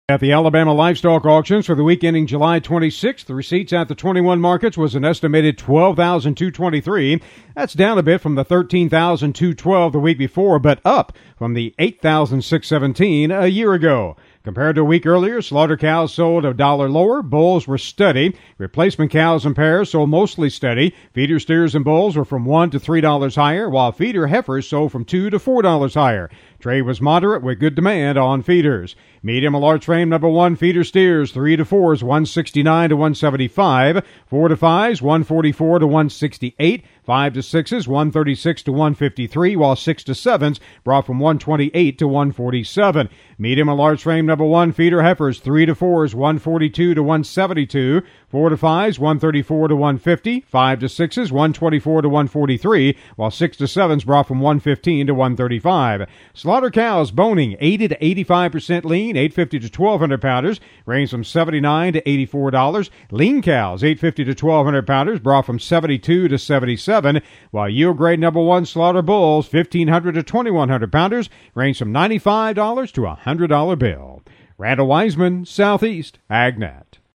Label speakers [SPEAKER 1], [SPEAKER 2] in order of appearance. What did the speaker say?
[SPEAKER 1] At the Alabama livestock auctions for the week ending July 26th, the receipts at the 21 markets was an estimated $12,223. That's down a bit from the $13,212 the week before, but up from the $8,617 a year ago. Compared to a week earlier, slaughter cows sold $1 lower, bulls were steady. Replacement cows and pairs sold mostly steady. Feeder steers and bulls were from $1 to $3 higher, while feeder heifers sold from $2 to $4 higher. Trade was moderate with good demand on feeders. Medium and large frame number 1 feeder steers 3 to 4s 169 to 175, 4 to 5s 144 to 168, 5 to 6s 136 to 153, while 6 to 7s brought from 128 to 147. Medium and large frame number 1 feeder heifers 3 to 4s 142 to 172, 4 to 5s 134 to 150, 5 to 6s 124 to 143, while 6 to 7s brought from 115 to 135. Slaughter cows boning 80 to 85% lean, 850 to 1,200 pounders, range from $79 to $84. Lean cows 850 to 1,200 pounders, brought from 72 to 77, while yield grade number 1 slaughter bulls 1,500 to 2,100 pounders, range from $95 to $100 bill. Randall Wiseman, Southeast AgNet.